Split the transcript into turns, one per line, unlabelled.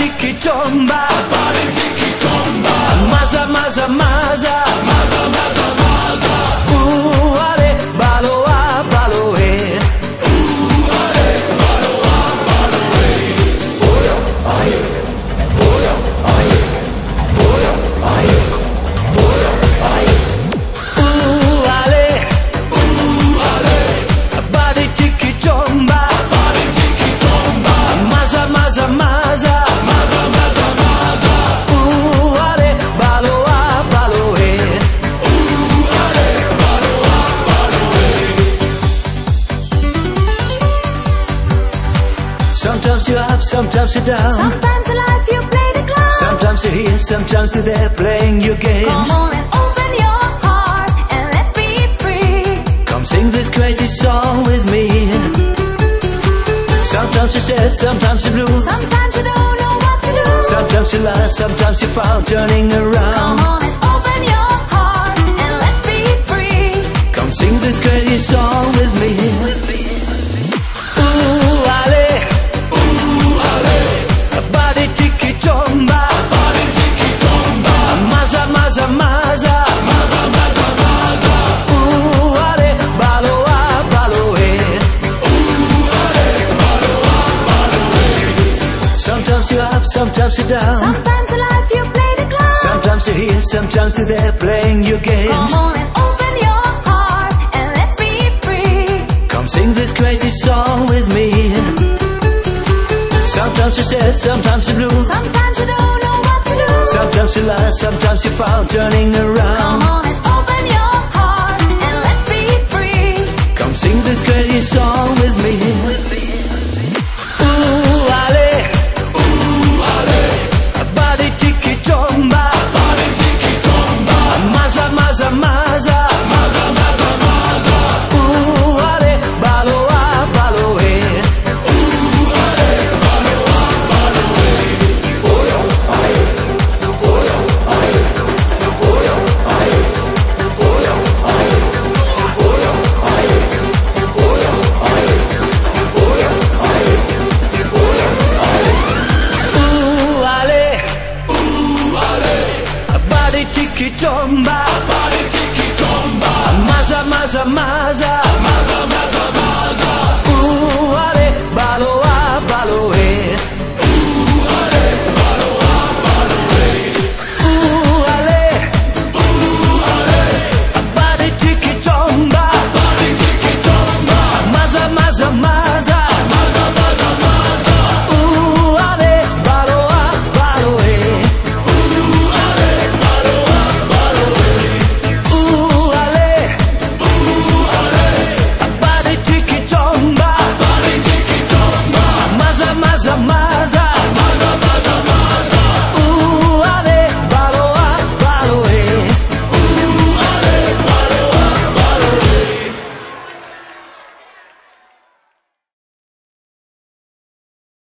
tiki tomba, maza maza maza, ale baloa baloe, oya aye, oya aye, oya aye, oya aye, ale, body tiki tomba, maza maza maza. Sometimes you're up, sometimes you're down.
Sometimes in life you play the clown.
Sometimes you're here, sometimes you're there playing your games.
Come on and open your heart and let's be free.
Come sing this crazy song with me. Sometimes you're sad, sometimes you're blue.
Sometimes you don't know what to do.
Sometimes you lie, sometimes you found turning around.
Come on and open your heart and let's be free.
Come sing this crazy song with me. Ooh, ale, body tiki tomba, maza maza maza, ooh, ale baloa baloe, sometimes you're up, sometimes you're down.
Sometimes in life you play the clown.
Sometimes you're here, sometimes you're there playing your games.
Come on and open your heart and let's be free.
Come sing this crazy song with me. Sometimes you're sad, sometimes you're blue.
Sometimes you don't know what to do.
Sometimes you lie, sometimes you found turning around.
Come on and open your heart and let's be free.
Come sing this crazy song with me.